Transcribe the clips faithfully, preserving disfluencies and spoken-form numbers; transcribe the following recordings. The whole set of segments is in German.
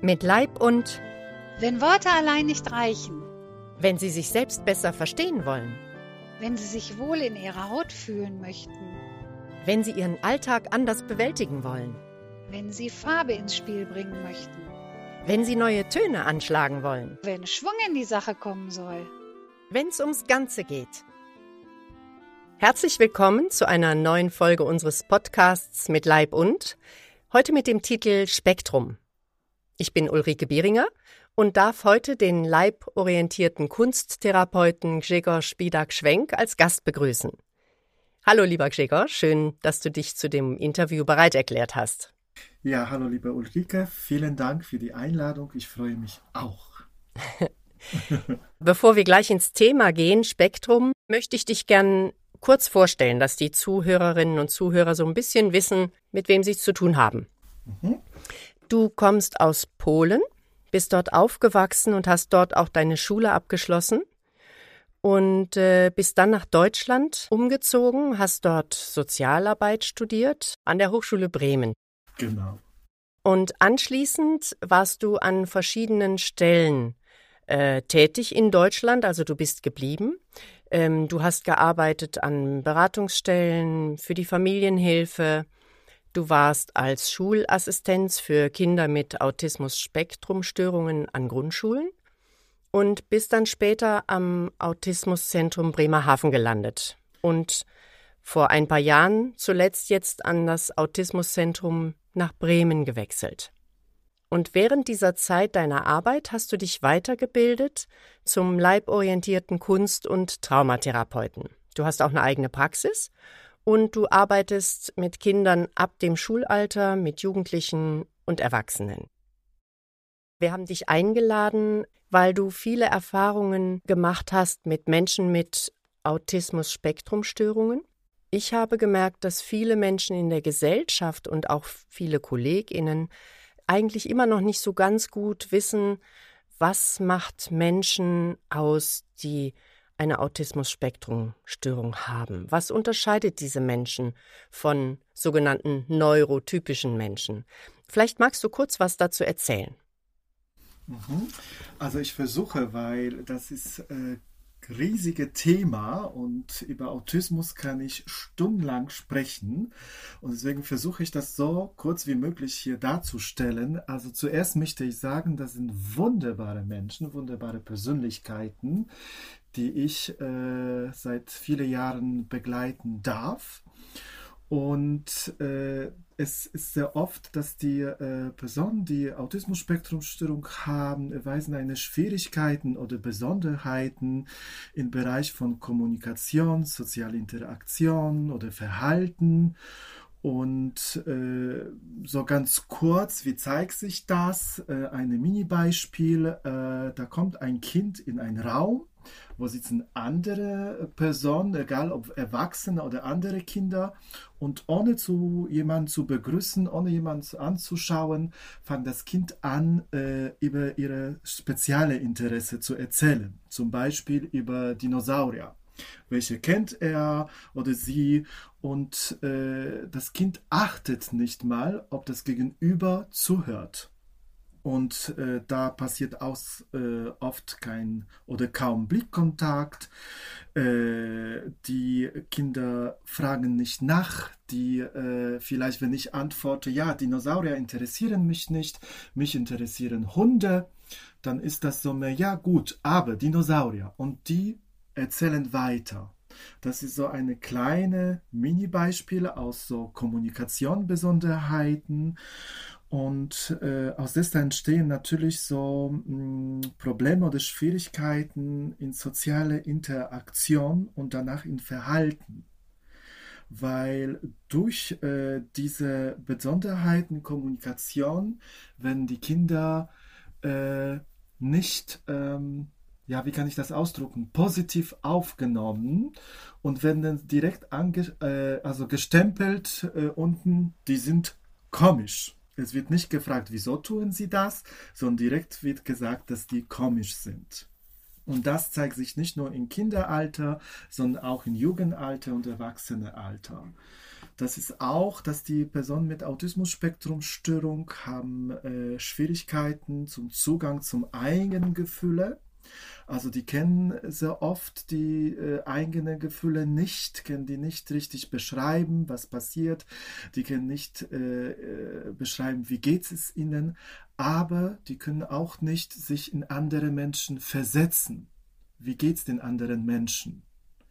Mit Leib und Wenn Worte allein nicht reichen, wenn Sie sich selbst besser verstehen wollen, wenn Sie sich wohl in Ihrer Haut fühlen möchten, wenn Sie Ihren Alltag anders bewältigen wollen, wenn Sie Farbe ins Spiel bringen möchten, wenn Sie neue Töne anschlagen wollen, wenn Schwung in die Sache kommen soll. wenn es ums Ganze geht. Herzlich willkommen zu einer neuen Folge unseres Podcasts mit Leib und, heute mit dem Titel Spektrum. Ich bin Ulrike Bieringer und darf heute den leiborientierten Kunsttherapeuten Grzegorz Spidak-Schwenk als Gast begrüßen. Hallo lieber Grzegorz, schön, dass du dich zu dem Interview bereit erklärt hast. Ja, hallo liebe Ulrike, vielen Dank für die Einladung, ich freue mich auch. Bevor wir gleich ins Thema gehen, Spektrum, möchte ich dich gern kurz vorstellen, dass die Zuhörerinnen und Zuhörer so ein bisschen wissen, mit wem sie es zu tun haben. Mhm. Du kommst aus Polen, bist dort aufgewachsen und hast dort auch deine Schule abgeschlossen und äh, bist dann nach Deutschland umgezogen, hast dort Sozialarbeit studiert an der Hochschule Bremen. Genau. Und anschließend warst du an verschiedenen Stellen äh, tätig in Deutschland, also du bist geblieben. Ähm, du hast gearbeitet an Beratungsstellen für die Familienhilfe. Du warst als Schulassistenz für Kinder mit Autismus-Spektrum-Störungen an Grundschulen und bist dann später am Autismuszentrum Bremerhaven gelandet und vor ein paar Jahren zuletzt jetzt an das Autismuszentrum nach Bremen gewechselt. Und während dieser Zeit deiner Arbeit hast du dich weitergebildet zum leiborientierten Kunst- und Traumatherapeuten. Du hast auch eine eigene Praxis und du arbeitest mit Kindern ab dem Schulalter, mit Jugendlichen und Erwachsenen. Wir haben dich eingeladen, weil du viele Erfahrungen gemacht hast mit Menschen mit Autismus-Spektrum-Störungen. Ich habe gemerkt, dass viele Menschen in der Gesellschaft und auch viele KollegInnen eigentlich immer noch nicht so ganz gut wissen, was macht Menschen aus, die eine Autismus-Spektrum-Störung haben. Was unterscheidet diese Menschen von sogenannten neurotypischen Menschen? Vielleicht magst du kurz was dazu erzählen. Mhm. Also ich versuche, weil das ist äh, riesige Thema und über Autismus kann ich stundenlang sprechen und deswegen versuche ich das so kurz wie möglich hier darzustellen. Also zuerst möchte ich sagen, das sind wunderbare Menschen, wunderbare Persönlichkeiten, die ich äh, seit vielen Jahren begleiten darf. Und äh, es ist sehr oft, dass die äh, Personen, die Autismus-Spektrum-Störung haben, erweisen eine Schwierigkeiten oder Besonderheiten im Bereich von Kommunikation, soziale Interaktion oder Verhalten. Und äh, so ganz kurz, wie zeigt sich das? Äh, ein Mini-Beispiel, äh, da kommt ein Kind in einen Raum, wo sitzen andere Personen, egal ob Erwachsene oder andere Kinder, und ohne zu jemanden zu begrüßen, ohne jemanden anzuschauen, fängt das Kind an, äh, über ihre spezielle Interesse zu erzählen. Zum Beispiel über Dinosaurier. Welche kennt er oder sie? Und äh, das Kind achtet nicht mal, ob das Gegenüber zuhört. Und äh, da passiert auch äh, oft kein oder kaum Blickkontakt. Äh, die Kinder fragen nicht nach. Die äh, vielleicht, wenn ich antworte, ja, Dinosaurier interessieren mich nicht, mich interessieren Hunde, dann ist das so mehr, ja gut, aber Dinosaurier. Und die erzählen weiter. Das ist so eine kleine Mini-Beispiel aus so Kommunikationsbesonderheiten. Und äh, aus dessen entstehen natürlich so mh, Probleme oder Schwierigkeiten in soziale Interaktion und danach in Verhalten. Weil durch äh, diese Besonderheiten Kommunikation werden die Kinder äh, nicht, ähm, ja, wie kann ich das ausdrücken, positiv aufgenommen und werden dann direkt ange äh, also gestempelt äh, unten, die sind komisch. Es wird nicht gefragt, wieso tun sie das, sondern direkt wird gesagt, dass die komisch sind. Und das zeigt sich nicht nur im Kinderalter, sondern auch im Jugendalter und Erwachsenenalter. Das ist auch, dass die Personen mit Autismus-Spektrum-Störung haben äh, Schwierigkeiten zum Zugang zum eigenen Gefühle. Also die kennen sehr oft die äh, eigenen Gefühle nicht, können die nicht richtig beschreiben, was passiert. Die können nicht äh, äh, beschreiben, wie geht es ihnen. Aber die können auch nicht sich in andere Menschen versetzen. Wie geht es den anderen Menschen?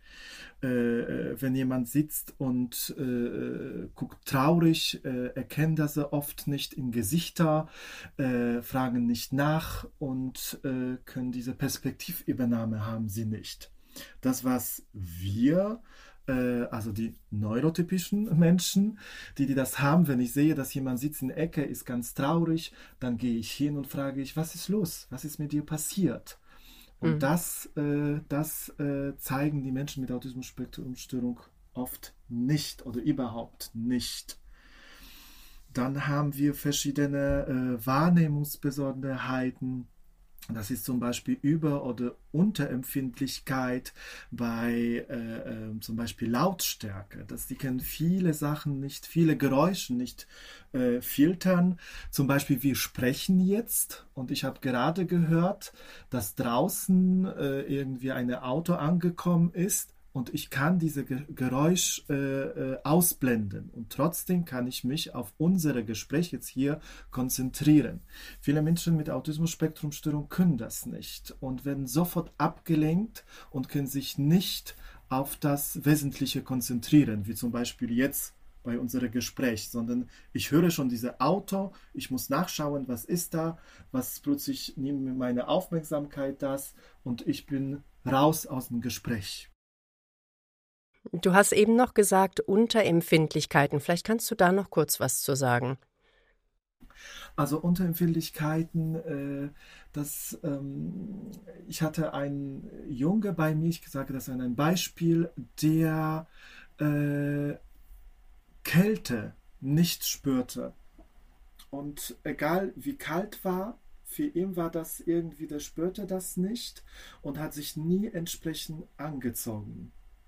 Äh, wenn jemand sitzt und äh, guckt traurig, äh, erkennen das sie oft nicht in Gesichter, äh, fragen nicht nach und äh, können diese Perspektivübernahme haben sie nicht. Das, was wir, äh, also die neurotypischen Menschen, die, die das haben, wenn ich sehe, dass jemand sitzt in der Ecke, ist ganz traurig, dann gehe ich hin und frage ich, was ist los? Was ist mit dir passiert? Und mhm. das, äh, das äh, zeigen die Menschen mit Autismus-Spektrum-Störung oft nicht oder überhaupt nicht. Dann haben wir verschiedene äh, Wahrnehmungsbesonderheiten. Das ist zum Beispiel Über- oder Unterempfindlichkeit bei äh, äh, zum Beispiel Lautstärke. Dass die können viele Sachen nicht, viele Geräusche nicht äh, filtern. Zum Beispiel wir sprechen jetzt und ich habe gerade gehört, dass draußen äh, irgendwie ein Auto angekommen ist. Und ich kann diese Geräusch äh, äh, ausblenden und trotzdem kann ich mich auf unser Gespräch jetzt hier konzentrieren. Viele Menschen mit Autismus-Spektrum-Störung können das nicht und werden sofort abgelenkt und können sich nicht auf das Wesentliche konzentrieren, wie zum Beispiel jetzt bei unserem Gespräch, sondern ich höre schon dieses Auto, ich muss nachschauen, was ist da, was plötzlich nimmt mir meine Aufmerksamkeit das und ich bin raus aus dem Gespräch. Du hast eben noch gesagt, Unterempfindlichkeiten. Vielleicht kannst du da noch kurz was zu sagen. Also Unterempfindlichkeiten, äh, das, ähm, ich hatte einen Junge bei mir, ich sage das an einem Beispiel, der äh, Kälte nicht spürte. Und egal wie kalt war, für ihn war das irgendwie, der spürte das nicht und hat sich nie entsprechend angezogen.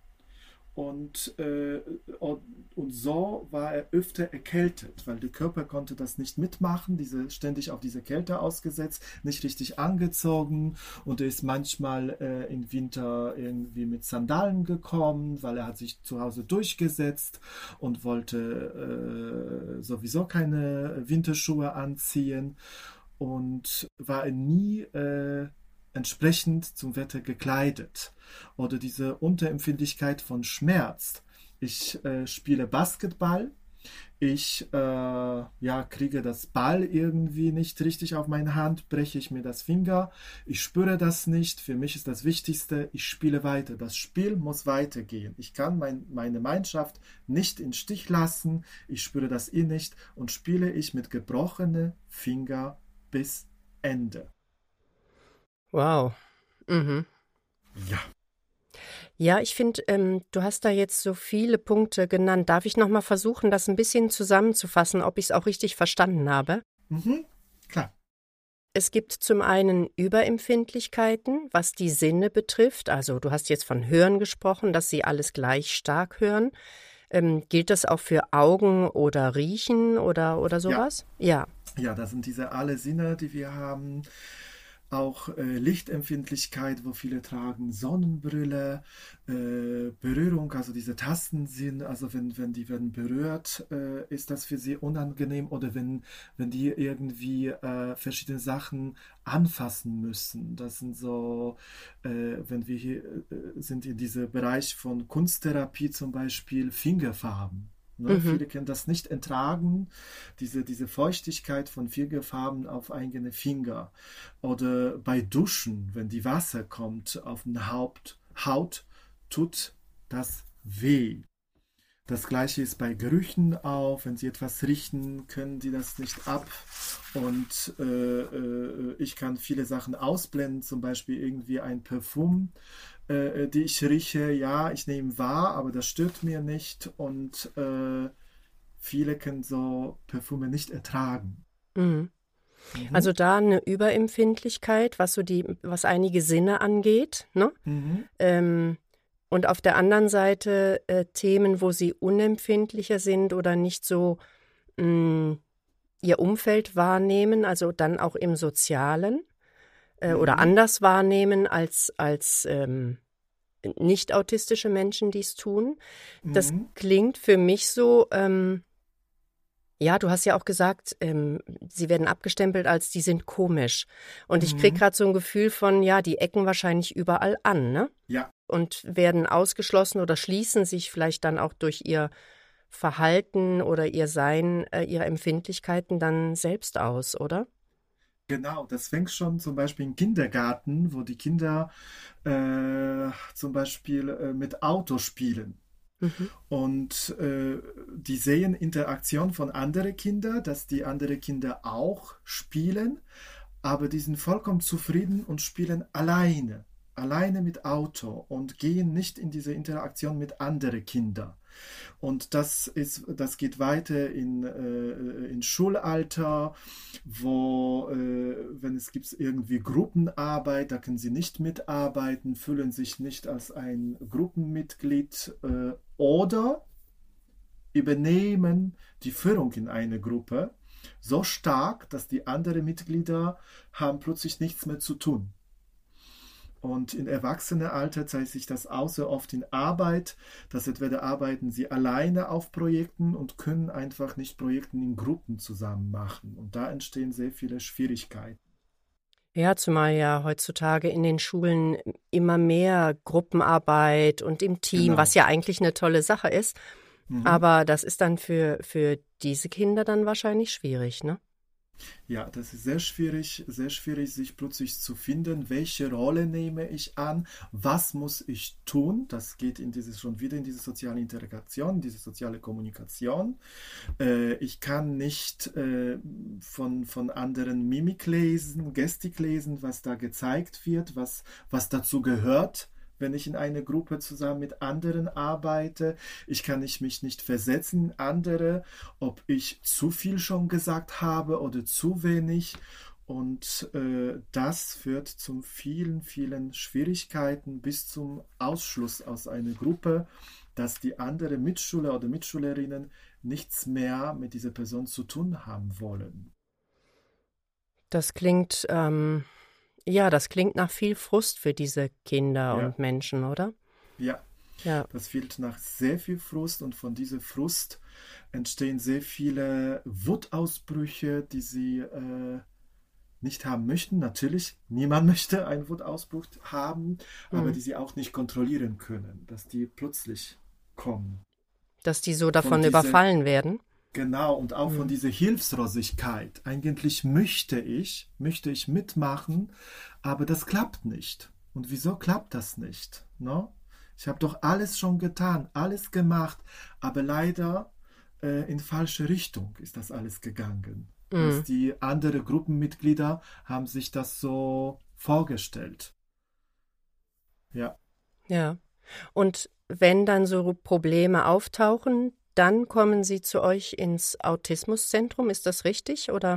Und, äh, und so war er öfter erkältet, weil der Körper konnte das nicht mitmachen, diese, ständig auf diese Kälte ausgesetzt, nicht richtig angezogen und er ist manchmal äh, im Winter irgendwie mit Sandalen gekommen, weil er hat sich zu Hause durchgesetzt und wollte äh, sowieso keine Winterschuhe anziehen und war er nie äh, entsprechend zum Wetter gekleidet. Oder diese Unterempfindlichkeit von Schmerz. Ich äh, spiele Basketball, ich äh, ja, kriege das Ball irgendwie nicht richtig auf meine Hand, breche ich mir das Finger, ich spüre das nicht, für mich ist das Wichtigste, ich spiele weiter. Das Spiel muss weitergehen. Ich kann mein, meine Mannschaft nicht im Stich lassen, ich spüre das eh nicht und spiele ich mit gebrochenen Finger bis Ende. Wow. Mhm. Ja. Ja, ich finde, ähm, du hast da jetzt so viele Punkte genannt. Darf ich noch mal versuchen, das ein bisschen zusammenzufassen, ob ich es auch richtig verstanden habe? Mhm. Klar. Es gibt zum einen Überempfindlichkeiten, was die Sinne betrifft. Also du hast jetzt von Hören gesprochen, dass sie alles gleich stark hören. Ähm, gilt das auch für Augen oder Riechen oder, oder sowas? Ja. ja. Ja, das sind diese alle Sinne, die wir haben. Auch äh, Lichtempfindlichkeit, wo viele tragen Sonnenbrille, äh, Berührung, also diese Tasten sind, also wenn, wenn die werden berührt, äh, ist das für sie unangenehm oder wenn, wenn die irgendwie äh, verschiedene Sachen anfassen müssen. Das sind so, äh, wenn wir hier äh, sind in diesem Bereich von Kunsttherapie zum Beispiel Fingerfarben. Ne, mhm. Viele können das nicht ertragen, diese, diese Feuchtigkeit von Fingerfarben auf eigene Finger. Oder bei Duschen, wenn die Wasser kommt auf die Haut, Haut, tut das weh. Das gleiche ist bei Gerüchen auch. Wenn Sie etwas riechen, können Sie das nicht ab. Und äh, äh, ich kann viele Sachen ausblenden, zum Beispiel irgendwie ein Parfum, äh, die ich rieche. Ja, ich nehme wahr, aber das stört mir nicht. Und äh, viele können so Parfüme nicht ertragen. Mhm. Mhm. Also da eine Überempfindlichkeit, was so die, was einige Sinne angeht, ne? Mhm. Ähm, und auf der anderen Seite äh, Themen, wo sie unempfindlicher sind oder nicht so mh, ihr Umfeld wahrnehmen, also dann auch im Sozialen äh, oder Mhm. anders wahrnehmen als, als ähm, nicht autistische Menschen, die es tun. Das Mhm. klingt für mich so, ähm, ja, du hast ja auch gesagt, ähm, sie werden abgestempelt als die sind komisch. Und ich kriege Mhm. gerade so ein Gefühl von, ja, die ecken wahrscheinlich überall an, ne? Ja, Und werden ausgeschlossen oder schließen sich vielleicht dann auch durch ihr Verhalten oder ihr Sein, äh, ihre Empfindlichkeiten dann selbst aus, oder? genau. Das fängt schon zum Beispiel im Kindergarten, wo die Kinder äh, zum Beispiel äh, mit Auto spielen. Mhm. Und äh, die sehen Interaktion von anderen Kindern, dass die anderen Kinder auch spielen, aber die sind vollkommen zufrieden und spielen alleine, alleine mit Auto und gehen nicht in diese Interaktion mit anderen Kindern. Und das ist, das geht weiter in, äh, in Schulalter, wo, äh, wenn es gibt irgendwie Gruppenarbeit, da können sie nicht mitarbeiten, fühlen sich nicht als ein Gruppenmitglied äh, oder übernehmen die Führung in eine Gruppe so stark, dass die anderen Mitglieder haben plötzlich nichts mehr zu tun. Und im Erwachsenenalter zeigt sich das auch sehr oft in Arbeit, dass entweder arbeiten sie alleine auf Projekten und können einfach nicht Projekte in Gruppen zusammen machen. Und da entstehen sehr viele Schwierigkeiten. Ja, zumal ja heutzutage in den Schulen immer mehr Gruppenarbeit und im Team, was Genau. ja eigentlich eine tolle Sache ist. Mhm. Aber das ist dann für, für diese Kinder dann wahrscheinlich schwierig, ne? Ja, das ist sehr schwierig, sehr schwierig, sich plötzlich zu finden, welche Rolle nehme ich an, was muss ich tun. Das geht in dieses, schon wieder in diese soziale Interaktion, diese soziale Kommunikation. Äh, ich kann nicht äh, von, von anderen Mimik lesen, Gestik lesen, was da gezeigt wird, was, was dazu gehört. Wenn ich in einer Gruppe zusammen mit anderen arbeite, ich kann ich mich nicht versetzen in andere, ob ich zu viel schon gesagt habe oder zu wenig. Und äh, das führt zu vielen, vielen Schwierigkeiten bis zum Ausschluss aus einer Gruppe, dass die anderen Mitschüler oder Mitschülerinnen nichts mehr mit dieser Person zu tun haben wollen. Das klingt, ähm, ja, das klingt nach viel Frust für diese Kinder Ja, und Menschen, oder? ja. Ja. Das fehlt nach sehr viel Frust und von diesem Frust entstehen sehr viele Wutausbrüche, die sie äh, nicht haben möchten. Natürlich, niemand möchte einen Wutausbruch haben, aber Hm. die sie auch nicht kontrollieren können, dass die plötzlich kommen. Dass die so Von davon dieser, überfallen werden. genau, und auch von Hm. dieser Hilfslosigkeit. Eigentlich möchte ich, möchte ich mitmachen, aber das klappt nicht. Und wieso klappt das nicht? No? Ich habe doch alles schon getan, alles gemacht, aber leider äh, in falsche Richtung ist das alles gegangen. Dass Hm. die anderen Gruppenmitglieder haben sich das so vorgestellt. Ja. Ja. Und wenn dann so Probleme auftauchen, dann kommen sie zu euch ins Autismuszentrum, ist das richtig, oder?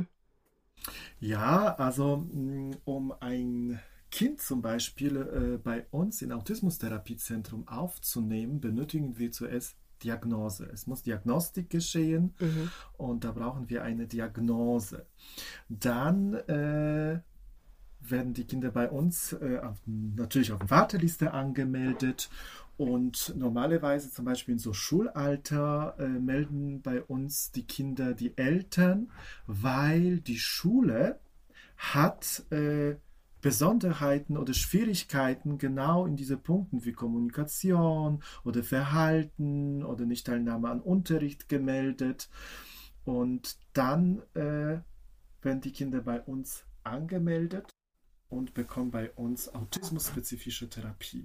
Ja, also mh, um ein Kind zum Beispiel äh, bei uns im Autismustherapiezentrum aufzunehmen, benötigen wir zuerst Diagnose. Es muss Diagnostik geschehen Mhm. und da brauchen wir eine Diagnose. Dann äh, werden die Kinder bei uns äh, auf, natürlich auf der Warteliste angemeldet und normalerweise zum Beispiel in so Schulalter äh, melden bei uns die Kinder die Eltern, weil die Schule hat äh, Besonderheiten oder Schwierigkeiten genau in diese Punkten wie Kommunikation oder Verhalten oder Nichtteilnahme an Unterricht gemeldet. Und dann äh, werden die Kinder bei uns angemeldet und bekommen bei uns autismusspezifische Therapie.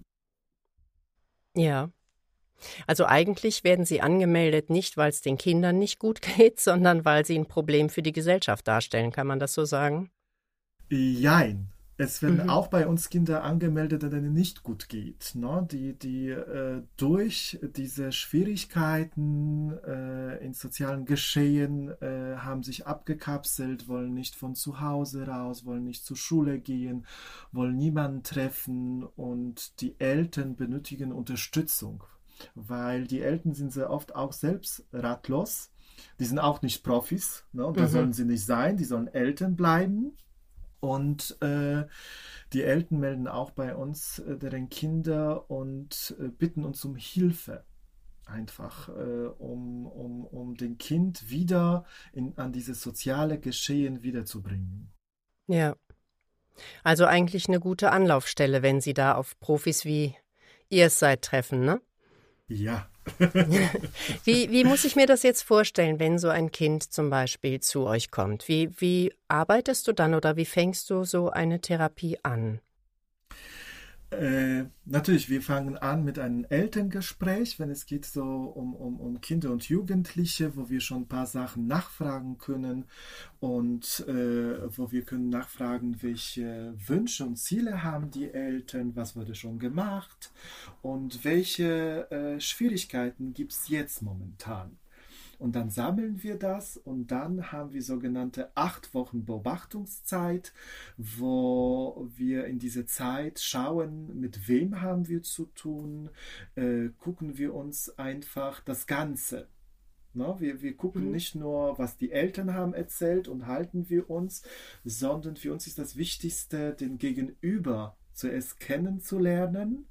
Ja. Also eigentlich werden sie angemeldet, nicht weil es den Kindern nicht gut geht, sondern weil sie ein Problem für die Gesellschaft darstellen. Kann man das so sagen? Jein. Es werden Mhm. auch bei uns Kinder angemeldet, denen es nicht gut geht, ne? Die, die äh, durch diese Schwierigkeiten äh, in sozialen Geschehen äh, haben sich abgekapselt, wollen nicht von zu Hause raus, wollen nicht zur Schule gehen, wollen niemanden treffen und die Eltern benötigen Unterstützung, weil die Eltern sind sehr oft auch selbst ratlos. Die sind auch nicht Profis, ne? Und das Mhm. sollen sie nicht sein, die sollen Eltern bleiben. Und äh, die Eltern melden auch bei uns äh, deren Kinder und äh, bitten uns um Hilfe. Einfach, äh, um, um, um den Kind wieder in, an dieses soziale Geschehen wiederzubringen. Ja, also eigentlich eine gute Anlaufstelle, wenn Sie da auf Profis wie ihr es seid treffen, ne? Ja. Wie, wie muss ich mir das jetzt vorstellen, wenn so ein Kind zum Beispiel zu euch kommt? Wie, wie arbeitest du dann oder wie fängst du so eine Therapie an? Äh, natürlich, wir fangen an mit einem Elterngespräch, wenn es geht so um, um, um Kinder und Jugendliche, wo wir schon ein paar Sachen nachfragen können und äh, wo wir können nachfragen, welche Wünsche und Ziele haben die Eltern, was wurde schon gemacht und welche äh, Schwierigkeiten gibt es jetzt momentan. Und dann sammeln wir das und dann haben wir sogenannte acht Wochen Beobachtungszeit, wo wir in dieser Zeit schauen, mit wem haben wir zu tun, äh, gucken wir uns einfach das Ganze. Ne? Wir, wir gucken Mhm. nicht nur, was die Eltern haben erzählt und halten wir uns, sondern für uns ist das Wichtigste, den Gegenüber zuerst kennenzulernen,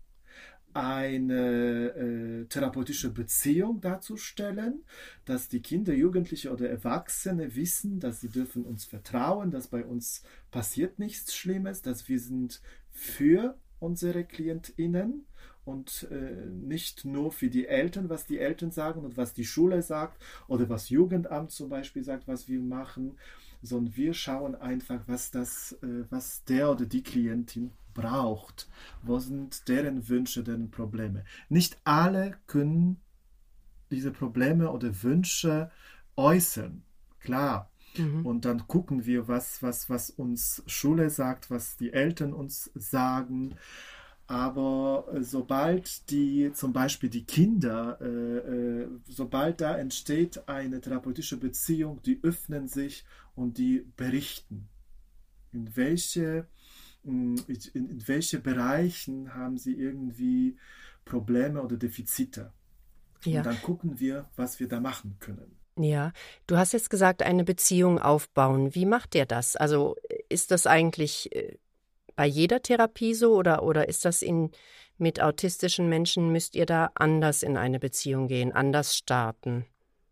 eine äh, therapeutische Beziehung darzustellen, dass die Kinder, Jugendliche oder Erwachsene wissen, dass sie dürfen uns vertrauen, dass bei uns passiert nichts Schlimmes, dass wir sind für unsere KlientInnen und äh, nicht nur für die Eltern, was die Eltern sagen und was die Schule sagt oder was Jugendamt zum Beispiel sagt, was wir machen, sondern wir schauen einfach, was das, äh, was der oder die Klientin braucht. Wo sind deren Wünsche, deren Probleme? Nicht alle können diese Probleme oder Wünsche äußern. Klar. Mhm. Und dann gucken wir, was, was, was uns Schule sagt, was die Eltern uns sagen. Aber äh, sobald die, zum Beispiel die Kinder, äh, äh, sobald da entsteht eine therapeutische Beziehung, die öffnen sich und die berichten, in welche, in, in welche Bereichen haben sie irgendwie Probleme oder Defizite. Und Ja, dann gucken wir, was wir da machen können. ja. Du hast jetzt gesagt, eine Beziehung aufbauen. Wie macht ihr das? Also ist das eigentlich äh, bei jeder Therapie so oder, oder ist das in, mit autistischen Menschen, müsst ihr da anders in eine Beziehung gehen, anders starten?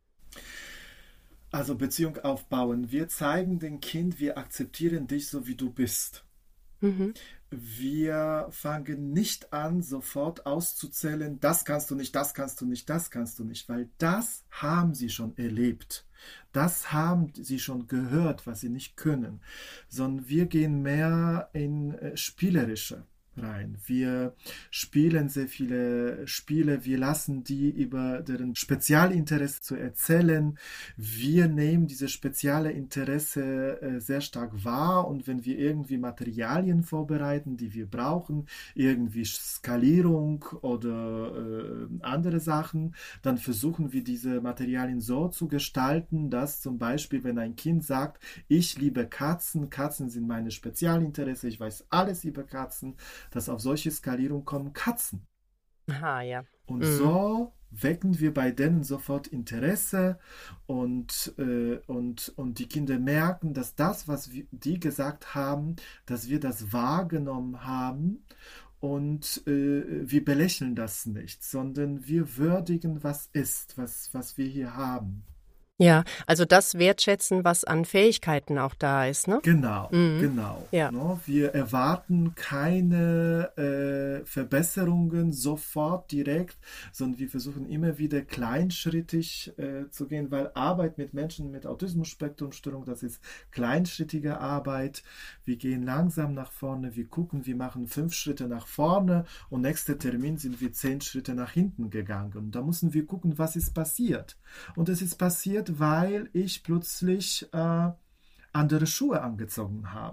Also Beziehung aufbauen. Wir zeigen dem Kind, wir akzeptieren dich so, wie du bist. Mhm. Wir fangen nicht an, sofort auszuzählen, das kannst du nicht, das kannst du nicht, das kannst du nicht, weil das haben sie schon erlebt. Das haben sie schon gehört, was sie nicht können. Sondern wir gehen mehr in äh, spielerische rein. Wir spielen sehr viele Spiele, wir lassen die über deren Spezialinteresse zu erzählen. Wir nehmen dieses spezielle Interesse äh, sehr stark wahr und wenn wir irgendwie Materialien vorbereiten, die wir brauchen, irgendwie Skalierung oder äh, andere Sachen, dann versuchen wir diese Materialien so zu gestalten, dass zum Beispiel, wenn ein Kind sagt, ich liebe Katzen, Katzen sind meine Spezialinteresse, ich weiß alles über Katzen, dass auf solche Skalierung kommen Katzen. Aha, ja. Und Mhm. so wecken wir bei denen sofort Interesse und, äh, und, und die Kinder merken, dass das, was wir, die gesagt haben, dass wir das wahrgenommen haben und äh, wir belächeln das nicht, sondern wir würdigen, was ist, was, was wir hier haben. Ja, also das wertschätzen, was an Fähigkeiten auch da ist, ne? Genau, Mhm. genau. Ja. Ne? Wir erwarten keine äh, Verbesserungen sofort direkt, sondern wir versuchen immer wieder kleinschrittig äh, zu gehen, weil Arbeit mit Menschen mit Autismus-Spektrum-Störung, das ist kleinschrittige Arbeit. Wir gehen langsam nach vorne, wir gucken, wir machen fünf Schritte nach vorne und nächster Termin sind wir zehn Schritte nach hinten gegangen. Und da müssen wir gucken, was ist passiert. Und es ist passiert, weil ich plötzlich äh, andere Schuhe angezogen habe.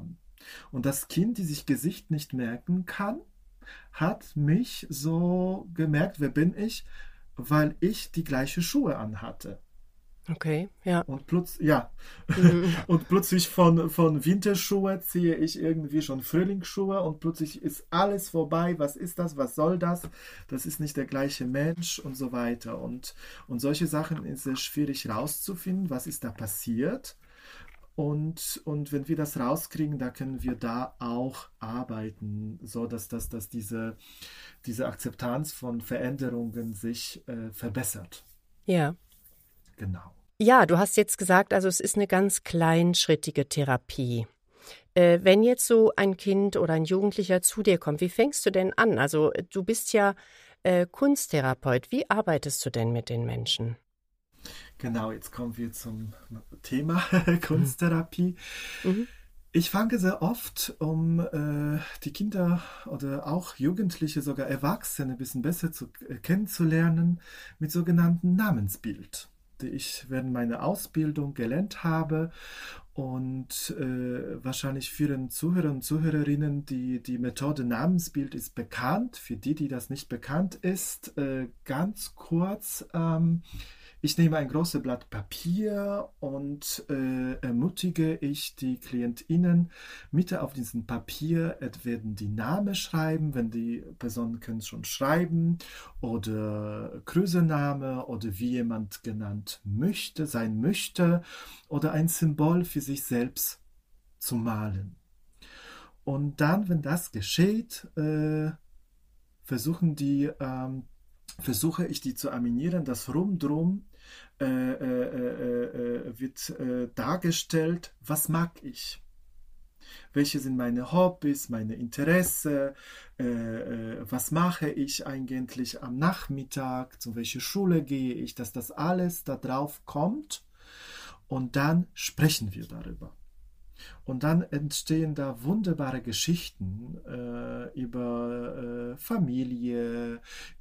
Und das Kind, die sich Gesicht nicht merken kann, hat mich so gemerkt, wer bin ich, weil ich die gleiche Schuhe anhatte. Okay, ja. Und plötzlich, ja, Mhm. und plötzlich von, von Winterschuhe ziehe ich irgendwie schon Frühlingsschuhe und plötzlich ist alles vorbei. Was ist das? Was soll das? Das ist nicht der gleiche Mensch und so weiter. Und, und solche Sachen ist es schwierig rauszufinden. Was ist da passiert? Und, und wenn wir das rauskriegen, da können wir da auch arbeiten, so dass, dass, dass diese, diese Akzeptanz von Veränderungen sich äh, verbessert. Ja. Genau. Ja, du hast jetzt gesagt, also es ist eine ganz kleinschrittige Therapie. Äh, wenn jetzt so ein Kind oder ein Jugendlicher zu dir kommt, wie fängst du denn an? Also äh, du bist ja äh, Kunsttherapeut. Wie arbeitest du denn mit den Menschen? Genau, jetzt kommen wir zum Thema Kunsttherapie. Mhm. Ich fange sehr oft, um äh, die Kinder oder auch Jugendliche, sogar Erwachsene ein bisschen besser zu, äh, kennenzulernen, mit sogenannten Namensbild, die ich während meiner Ausbildung gelernt habe. Und äh, wahrscheinlich für den Zuhörer und Zuhörerinnen, die, die Methode Namensbild ist bekannt. Für die, die das nicht bekannt ist, äh, ganz kurz. Ähm, ich nehme ein großes Blatt Papier und äh, ermutige ich die KlientInnen, mit auf diesem Papier werden die Namen schreiben, wenn die Personen können schon schreiben, oder Größenname oder wie jemand genannt möchte, sein möchte, oder ein Symbol für sich selbst zu malen. Und dann, wenn das geschieht, äh, versuchen die ähm, versuche ich die zu animieren, das Rumdrum äh, äh, äh, äh, wird äh, dargestellt, was mag ich? Welche sind meine Hobbys, meine Interessen? Äh, äh, was mache ich eigentlich am Nachmittag? Zu welcher Schule gehe ich? Dass das alles da drauf kommt und dann sprechen wir darüber. Und dann entstehen da wunderbare Geschichten äh, über äh, Familie,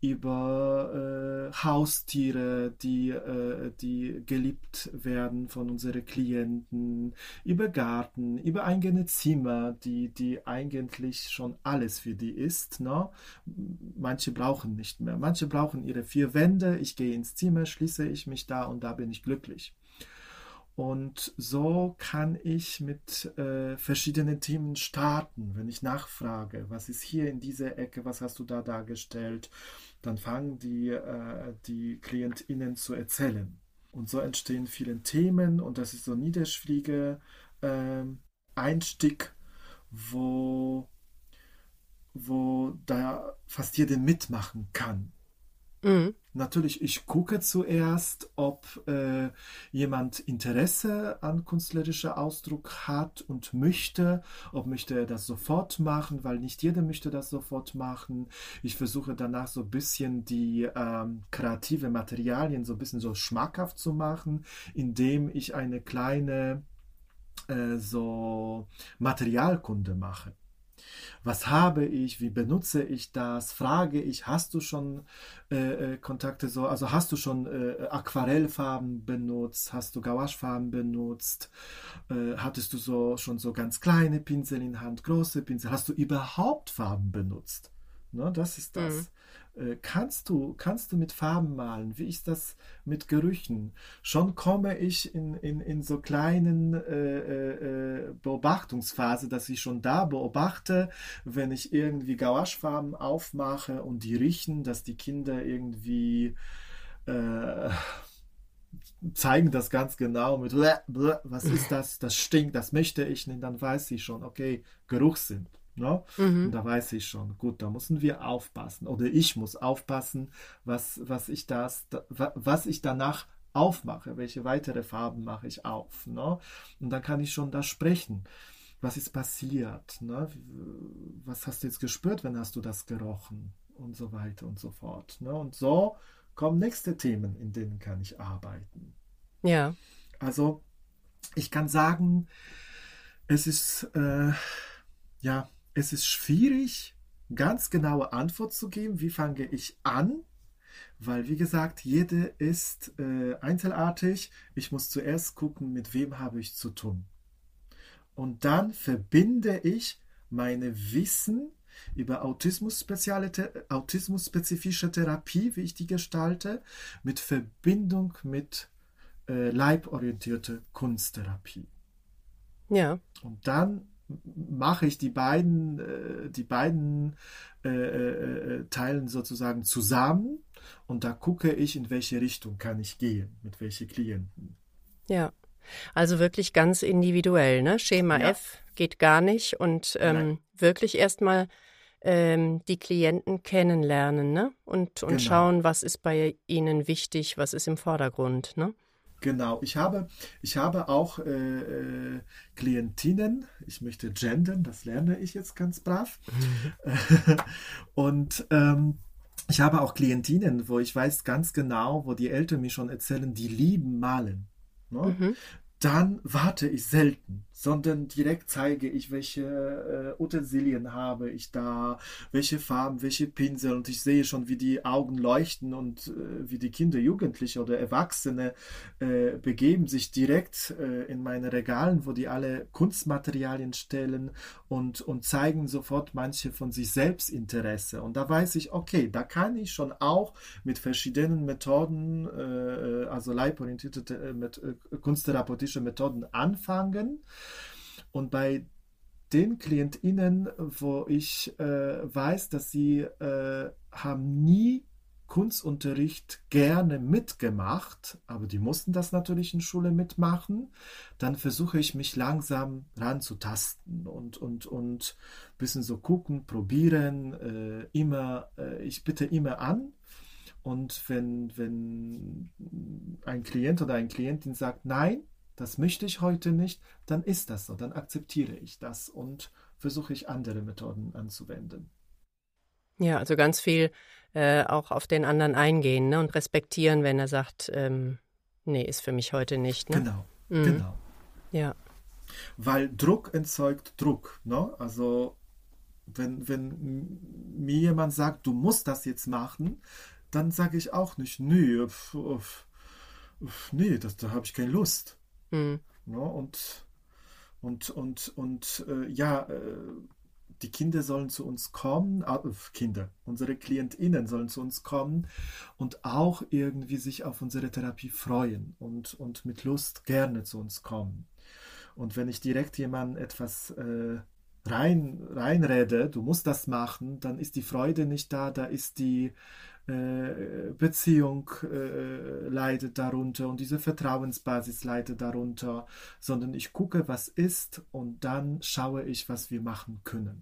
über äh, Haustiere, die, äh, die geliebt werden von unseren Klienten, über Garten, über eigene Zimmer, die, die eigentlich schon alles für die ist. Ne? Manche brauchen nicht mehr. Manche brauchen ihre vier Wände. Ich gehe ins Zimmer, schließe ich mich da und da bin ich glücklich. Und so kann ich mit äh, verschiedenen Themen starten. Wenn ich nachfrage, was ist hier in dieser Ecke, was hast du da dargestellt, dann fangen die, äh, die KlientInnen zu erzählen. Und so entstehen viele Themen und das ist so ein niederschwelliger äh, Einstieg, wo, wo da fast jeder mitmachen kann. Mhm. Natürlich, ich gucke zuerst, ob äh, jemand Interesse an künstlerischer Ausdruck hat und möchte, ob möchte er das sofort machen, weil nicht jeder möchte das sofort machen. Ich versuche danach so ein bisschen die ähm, kreative Materialien so ein bisschen so schmackhaft zu machen, indem ich eine kleine äh, so Materialkunde mache. Was habe ich, wie benutze ich das, frage ich, hast du schon äh, äh, Kontakte so, also hast du schon äh, Aquarellfarben benutzt, hast du Gouachefarben benutzt, äh, hattest du so schon so ganz kleine Pinsel in Hand, große Pinsel, hast du überhaupt Farben benutzt? Ne, das ist Mhm. das. Äh, kannst du, kannst du mit Farben malen? Wie ist das mit Gerüchen? Schon komme ich in, in, in so kleinen äh, äh, Beobachtungsphase, dass ich schon da beobachte, wenn ich irgendwie Gouachefarben aufmache und die riechen, dass die Kinder irgendwie äh, zeigen das ganz genau mit, was ist das? Das stinkt, das möchte ich nicht. Dann weiß ich schon, okay, Geruchssinn. Ne? Und Mhm. da weiß ich schon, gut, da müssen wir aufpassen. Oder ich muss aufpassen, was, was, ich, das, was ich danach aufmache. Welche weitere Farben mache ich auf. Ne? Und dann kann ich schon da sprechen. Was ist passiert? Ne? Was hast du jetzt gespürt, wenn hast du das gerochen? Und so weiter und so fort. Ne? Und so kommen nächste Themen, in denen kann ich arbeiten. Ja. Also ich kann sagen, es ist äh, ja, es ist schwierig, ganz genaue Antwort zu geben. Wie fange ich an? Weil, wie gesagt, jede ist äh, einzelartig. Ich muss zuerst gucken, mit wem habe ich zu tun. Und dann verbinde ich meine Wissen über autismusspezifische Therapie, wie ich die gestalte, mit Verbindung mit äh, leiborientierter Kunsttherapie. Ja. Und dann mache ich die beiden, äh, die beiden äh, äh, Teilen sozusagen zusammen und da gucke ich, in welche Richtung kann ich gehen, mit welchen Klienten. Ja, also wirklich ganz individuell, ne? Schema Ja. F geht gar nicht und ähm, wirklich erstmal ähm, die Klienten kennenlernen, ne? Und, und Genau. schauen, was ist bei ihnen wichtig, was ist im Vordergrund, ne? Genau, ich habe, ich habe auch äh, äh, Klientinnen, ich möchte gendern, das lerne ich jetzt ganz brav. Mhm. Und ähm, ich habe auch Klientinnen, wo ich weiß ganz genau, wo die Eltern mir schon erzählen, die lieben Malen. Ne? Mhm. Dann warte ich selten, sondern direkt zeige ich, welche äh, Utensilien habe ich da, welche Farben, welche Pinsel und ich sehe schon, wie die Augen leuchten und äh, wie die Kinder, Jugendliche oder Erwachsene äh, begeben sich direkt äh, in meine Regalen, wo die alle Kunstmaterialien stellen und, und zeigen sofort manche von sich selbst Interesse. Und da weiß ich, okay, da kann ich schon auch mit verschiedenen Methoden, äh, also leiborientierte äh, mit, äh, kunsttherapeutische Methoden anfangen. Und bei den KlientInnen, wo ich äh, weiß, dass sie äh, haben nie Kunstunterricht gerne mitgemacht, aber die mussten das natürlich in Schule mitmachen, dann versuche ich mich langsam ranzutasten und und und ein bisschen so gucken, probieren, äh, immer, äh, ich bitte immer an. Und wenn, wenn ein Klient oder eine Klientin sagt, nein, das möchte ich heute nicht, dann ist das so, dann akzeptiere ich das und versuche ich andere Methoden anzuwenden. Ja, also ganz viel äh, auch auf den anderen eingehen, ne? Und respektieren, wenn er sagt, ähm, nee, ist für mich heute nicht. Ne? Genau, Mhm. genau. Ja. Weil Druck erzeugt Druck. Ne? Also wenn, wenn mir jemand sagt, du musst das jetzt machen, dann sage ich auch nicht, nee, pf, pf, pf, nee, das, da habe ich keine Lust. Mhm. Ne? Und, und, und, und äh, ja, äh, die Kinder sollen zu uns kommen, äh, Kinder, unsere KlientInnen sollen zu uns kommen und auch irgendwie sich auf unsere Therapie freuen und, und mit Lust gerne zu uns kommen. Und wenn ich direkt jemandem etwas äh, rein, reinrede, du musst das machen, dann ist die Freude nicht da, da ist die äh, Beziehung äh, leidet darunter und diese Vertrauensbasis leidet darunter, sondern ich gucke, was ist und dann schaue ich, was wir machen können.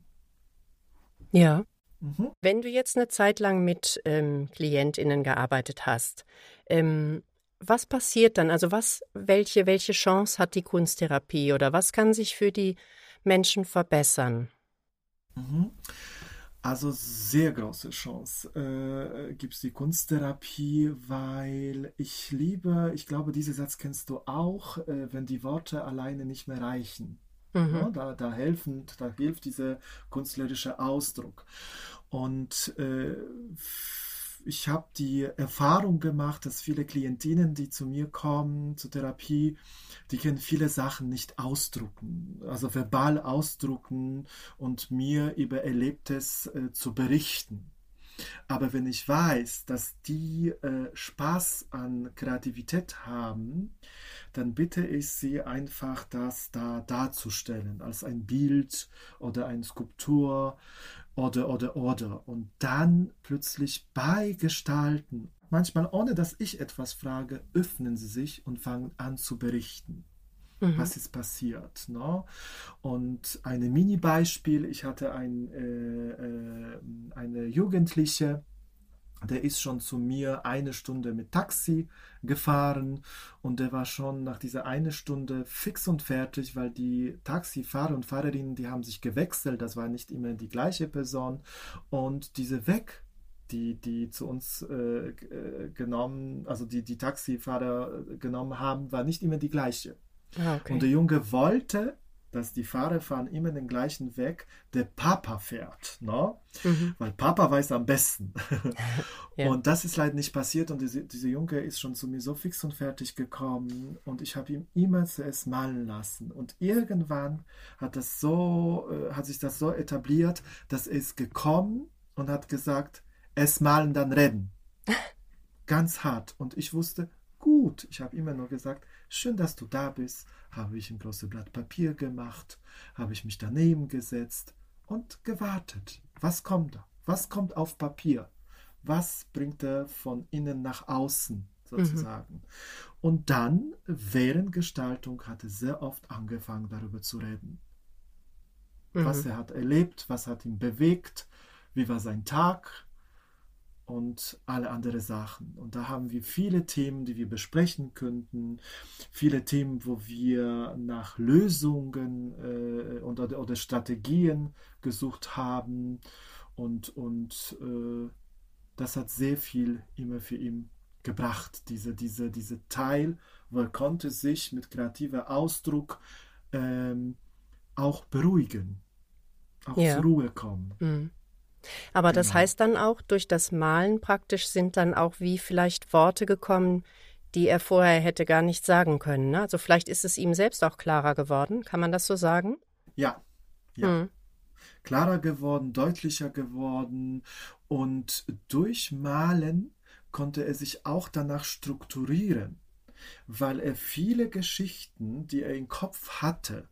Ja. Mhm. Wenn du jetzt eine Zeit lang mit ähm, KlientInnen gearbeitet hast, ähm, was passiert dann? Also was, welche, welche Chance hat die Kunsttherapie oder was kann sich für die Menschen verbessern? Mhm. Also sehr große Chance äh, gibt es die Kunsttherapie, weil ich liebe, ich glaube, diesen Satz kennst du auch, äh, wenn die Worte alleine nicht mehr reichen. Mhm. Ja, da, da, helfen, da hilft dieser künstlerische Ausdruck. Und äh, ich habe die Erfahrung gemacht, dass viele Klientinnen, die zu mir kommen, zur Therapie, die können viele Sachen nicht ausdrucken, also verbal ausdrucken und mir über Erlebtes äh, zu berichten. Aber wenn ich weiß, dass die äh, Spaß an Kreativität haben, dann bitte ich sie einfach, das da darzustellen, als ein Bild oder eine Skulptur oder, oder, oder. Und dann plötzlich bei Gestalten, manchmal ohne dass ich etwas frage, öffnen sie sich und fangen an zu berichten. Mhm. Was ist passiert. Ne? Und ein Mini-Beispiel, ich hatte ein, äh, äh, eine Jugendliche, der ist schon zu mir eine Stunde mit Taxi gefahren und der war schon nach dieser eine Stunde fix und fertig, weil die Taxifahrer und Fahrerinnen, die haben sich gewechselt, das war nicht immer die gleiche Person und diese Weg, die, die zu uns äh, genommen, also die die Taxifahrer genommen haben, war nicht immer die gleiche. Ah, okay. Und der Junge wollte dass die Fahrer fahren immer den gleichen Weg, der Papa fährt, ne? Mhm. Weil Papa weiß am besten. Ja. Und das ist leider nicht passiert und diese, diese Junge ist schon zu mir so fix und fertig gekommen und ich habe ihm immer zuerst malen lassen. Und irgendwann hat das so, äh, hat sich das so etabliert, dass er ist gekommen und hat gesagt, erst malen, dann reden. Ganz hart. Und ich wusste, gut, ich habe immer nur gesagt, schön, dass du da bist. Habe ich ein großes Blatt Papier gemacht, habe ich mich daneben gesetzt und gewartet. Was kommt da? Was kommt auf Papier? Was bringt er von innen nach außen sozusagen? Mhm. Und dann, während Gestaltung, hat er sehr oft angefangen, darüber zu reden. Mhm. Was er hat erlebt, was hat ihn bewegt, wie war sein Tag und alle anderen Sachen. Und da haben wir viele Themen, die wir besprechen könnten, viele Themen, wo wir nach Lösungen äh, oder, oder Strategien gesucht haben und, und äh, das hat sehr viel immer für ihn gebracht, diese, diese, diese Teil, wo er konnte sich mit kreativer Ausdruck ähm, auch beruhigen, auch ja. zur Ruhe kommen. Mhm. Aber genau. Das heißt dann auch, durch das Malen praktisch sind dann auch wie vielleicht Worte gekommen, die er vorher hätte gar nicht sagen können. Ne? Also vielleicht ist es ihm selbst auch klarer geworden, kann man das so sagen? Ja, ja. Mhm. Klarer geworden, deutlicher geworden und durch Malen konnte er sich auch danach strukturieren, weil er viele Geschichten, die er im Kopf hatte,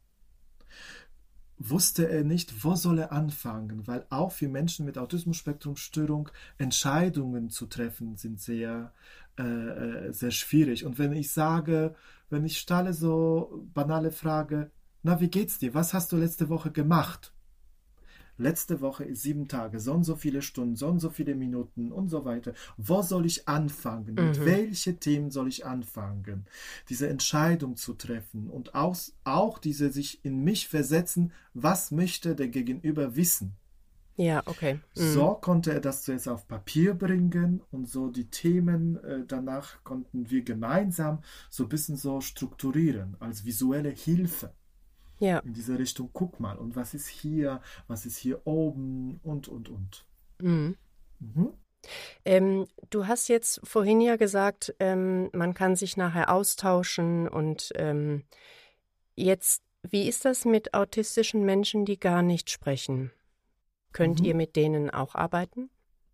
wusste er nicht, wo soll er anfangen, weil auch für Menschen mit Autismus-Spektrum-Störung Entscheidungen zu treffen sind sehr, äh, sehr schwierig. Und wenn ich sage, wenn ich stelle so banale Frage, na, wie geht's dir? Was hast du letzte Woche gemacht? Letzte Woche ist sieben Tage, so und so viele Stunden, so und so viele Minuten und so weiter. Wo soll ich anfangen? Mhm. Mit welchen Themen soll ich anfangen? Diese Entscheidung zu treffen und auch, auch diese sich in mich versetzen, was möchte der Gegenüber wissen? Ja, okay. Mhm. So konnte er das zuerst auf Papier bringen und so die Themen äh, danach konnten wir gemeinsam so ein bisschen so strukturieren als visuelle Hilfe. Ja. In diese Richtung, guck mal, und was ist hier, was ist hier oben und, und, und. Mhm. Mhm. Ähm, du hast jetzt vorhin ja gesagt, ähm, man kann sich nachher austauschen und ähm, jetzt, wie ist das mit autistischen Menschen, die gar nicht sprechen? Könnt mhm. ihr mit denen auch arbeiten?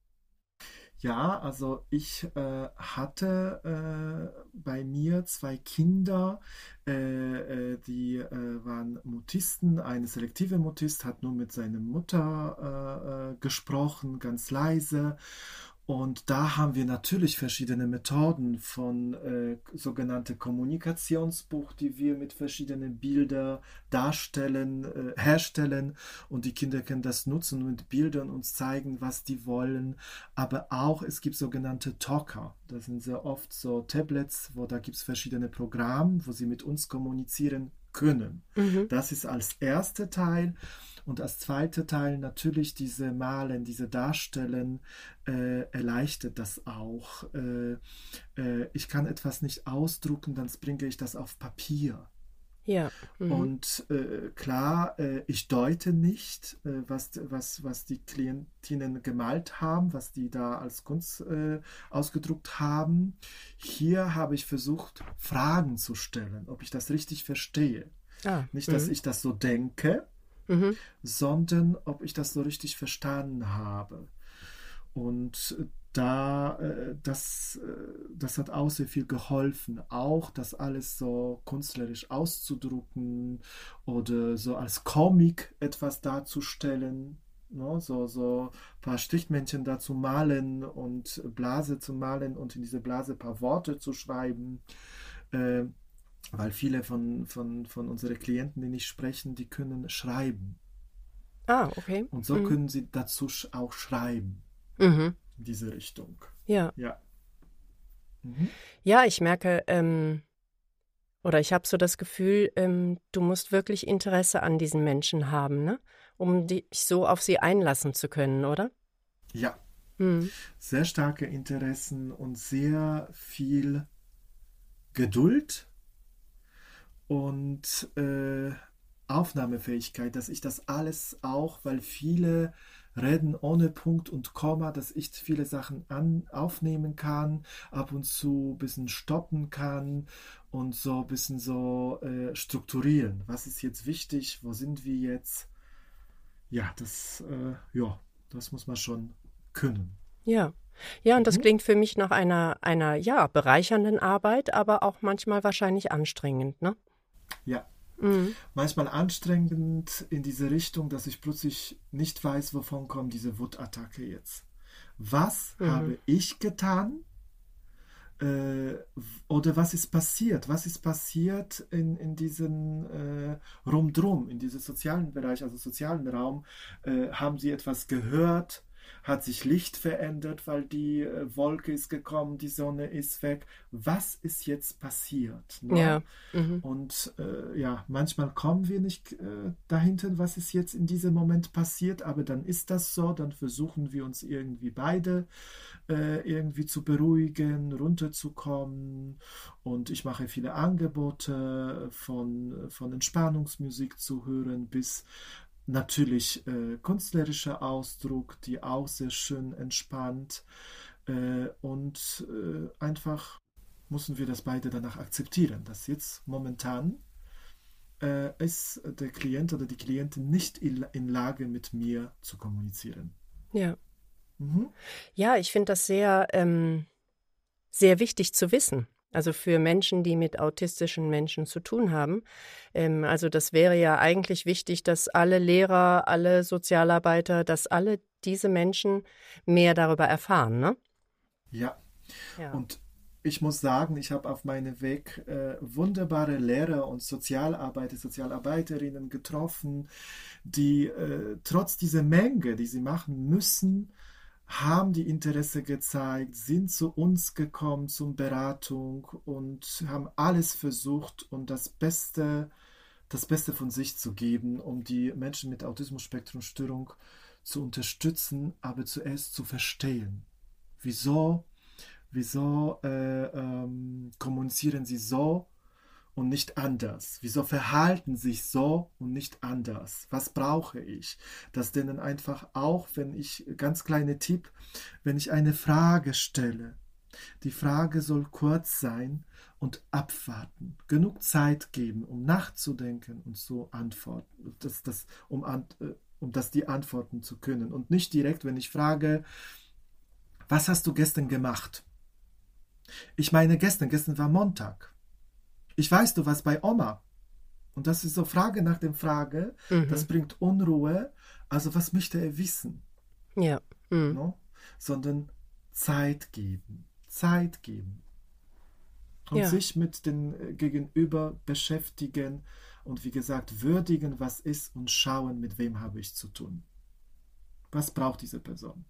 Ja, also ich äh, hatte äh, bei mir zwei Kinder, äh, äh, die äh, waren Mutisten. Eine selektive Mutist hat nur mit seiner Mutter äh, äh, gesprochen, ganz leise. Und da haben wir natürlich verschiedene Methoden von äh, sogenannte Kommunikationsbuch, die wir mit verschiedenen Bildern darstellen, äh, herstellen. Und die Kinder können das nutzen und mit Bildern uns zeigen, was die wollen. Aber auch, es gibt sogenannte Talker. Das sind sehr oft so Tablets, wo da gibt es verschiedene Programme, wo sie mit uns kommunizieren können. Mhm. Das ist als erster Teil. Und als zweiter Teil natürlich diese Malen, diese Darstellen äh, erleichtert das auch. Äh, äh, ich kann etwas nicht ausdrucken, dann bringe ich das auf Papier. Ja. Mhm. Und äh, klar, äh, ich deute nicht, äh, was, was, was die Klientinnen gemalt haben, was die da als Kunst äh, ausgedruckt haben. Hier habe ich versucht, Fragen zu stellen, ob ich das richtig verstehe. Ah, nicht, dass mh. ich das so denke, mhm. sondern ob ich das so richtig verstanden habe. Und da, äh, das, äh, das hat auch sehr viel geholfen, auch das alles so künstlerisch auszudrucken oder so als Comic etwas darzustellen, ne? so, so ein paar Strichmännchen da zu malen und Blase zu malen und in diese Blase ein paar Worte zu schreiben. Äh, weil viele von, von, von unseren Klienten, die nicht sprechen, die können schreiben. Ah, okay. Und so mhm. können sie dazu auch schreiben. Mhm. In diese Richtung. Ja. Ja, mhm. ja ich merke, ähm, oder ich habe so das Gefühl, ähm, du musst wirklich Interesse an diesen Menschen haben, ne? Um dich so auf sie einlassen zu können, oder? Ja. Mhm. Sehr starke Interessen und sehr viel Geduld und äh, Aufnahmefähigkeit, dass ich das alles auch, weil viele reden ohne Punkt und Komma, dass ich viele Sachen an, aufnehmen kann, ab und zu ein bisschen stoppen kann und so ein bisschen so äh, strukturieren. Was ist jetzt wichtig? Wo sind wir jetzt? Ja, das, äh, ja, das muss man schon können. Ja. Ja, und das Mhm. klingt für mich nach einer, einer, ja, bereichernden Arbeit, aber auch manchmal wahrscheinlich anstrengend, ne? Ja, Mhm. manchmal anstrengend in diese Richtung, dass ich plötzlich nicht weiß, wovon kommt diese Wutattacke jetzt. Was Mhm. habe ich getan? Äh, oder was ist passiert? Was ist passiert in, in diesem äh, Rumdrum, in diesem sozialen Bereich, also sozialen Raum? Äh, haben Sie etwas gehört? Hat sich Licht verändert, weil die äh, Wolke ist gekommen, die Sonne ist weg? Was ist jetzt passiert? Ne? Ja. Mhm. Und äh, ja, manchmal kommen wir nicht äh, dahinter, was ist jetzt in diesem Moment passiert, aber dann ist das so, dann versuchen wir uns irgendwie beide äh, irgendwie zu beruhigen, runterzukommen. Und ich mache viele Angebote von, von Entspannungsmusik zu hören bis natürlich äh, künstlerischer Ausdruck, die auch sehr schön entspannt. Äh, und äh, einfach müssen wir das beide danach akzeptieren, dass jetzt momentan äh, ist der Klient oder die Klientin nicht in, in Lage, mit mir zu kommunizieren. Ja. Mhm. Ja, ich finde das sehr, ähm, sehr wichtig zu wissen. Also für Menschen, die mit autistischen Menschen zu tun haben. Ähm, also das wäre ja eigentlich wichtig, dass alle Lehrer, alle Sozialarbeiter, dass alle diese Menschen mehr darüber erfahren, ne? Ja, Ja. und ich muss sagen, ich habe auf meinem Weg äh, wunderbare Lehrer und Sozialarbeiter, Sozialarbeiterinnen getroffen, die äh, trotz dieser Menge, die sie machen müssen, haben die Interesse gezeigt, sind zu uns gekommen zum Beratung und haben alles versucht und das Beste, das Beste von sich zu geben, um die Menschen mit Autismus-Spektrum-Störung zu unterstützen, aber zuerst zu verstehen. Wieso, wieso äh, ähm, kommunizieren sie so und nicht anders? Wieso verhalten sich so und nicht anders? Was brauche ich? Dass denen einfach auch, wenn ich, ganz kleine Tipp, wenn ich eine Frage stelle, die Frage soll kurz sein und abwarten. Genug Zeit geben, um nachzudenken und zu antworten, das, das, um, an, äh, um das die antworten zu können. Und nicht direkt, wenn ich frage, was hast du gestern gemacht? Ich meine gestern, gestern war Montag. Ich weiß, du warst bei Oma. Und das ist so Frage nach dem Frage, das Mhm. bringt Unruhe. Also was möchte er wissen? Ja. Mhm. No? Sondern Zeit geben. Zeit geben. Und Ja. sich mit dem Gegenüber beschäftigen und wie gesagt würdigen, was ist und schauen, mit wem habe ich zu tun. Was braucht diese Person?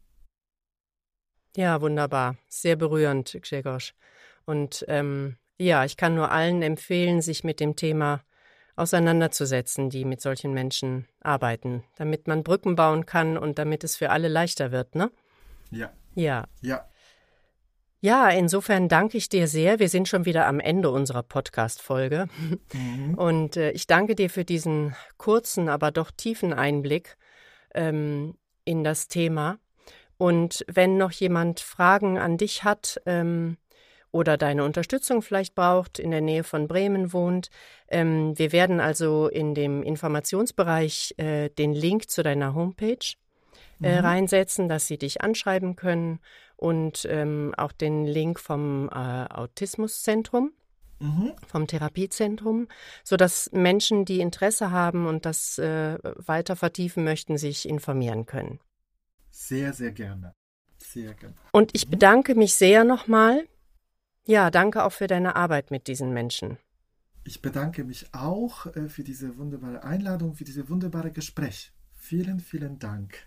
Ja, wunderbar. Sehr berührend, Grzegorz. Und ähm, ja, ich kann nur allen empfehlen, sich mit dem Thema auseinanderzusetzen, die mit solchen Menschen arbeiten, damit man Brücken bauen kann und damit es für alle leichter wird, ne? Ja, Ja. ja. Ja, insofern danke ich dir sehr. Wir sind schon wieder am Ende unserer Podcast-Folge. Mhm. Und äh, ich danke dir für diesen kurzen, aber doch tiefen Einblick ähm, in das Thema. Und wenn noch jemand Fragen an dich hat ähm, oder deine Unterstützung vielleicht braucht, in der Nähe von Bremen wohnt, ähm, wir werden also in dem Informationsbereich äh, den Link zu deiner Homepage äh, Mhm. reinsetzen, dass sie dich anschreiben können und ähm, auch den Link vom äh, Autismuszentrum, Mhm. vom Therapiezentrum, sodass Menschen, die Interesse haben und das äh, weiter vertiefen möchten, sich informieren können. Sehr, sehr gerne. Sehr gerne. Und ich Mhm. bedanke mich sehr nochmal. Ja, danke auch für deine Arbeit mit diesen Menschen. Ich bedanke mich auch äh, für diese wunderbare Einladung, für dieses wunderbare Gespräch. Vielen, vielen Dank.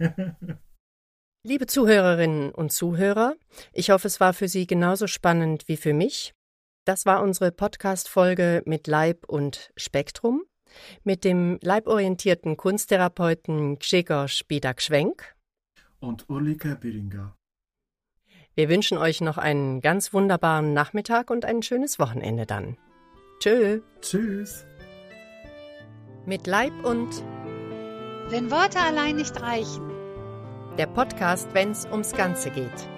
Liebe Zuhörerinnen und Zuhörer, ich hoffe, es war für Sie genauso spannend wie für mich. Das war unsere Podcast-Folge mit Leib und Spektrum mit dem leiborientierten Kunsttherapeuten Grzegorz Bidak-Schwenk. Und Ulrike Biringer. Wir wünschen euch noch einen ganz wunderbaren Nachmittag und ein schönes Wochenende dann. Tschö. Tschüss. Mit Leib und Wenn Worte allein nicht reichen. der Podcast, wenn's ums Ganze geht.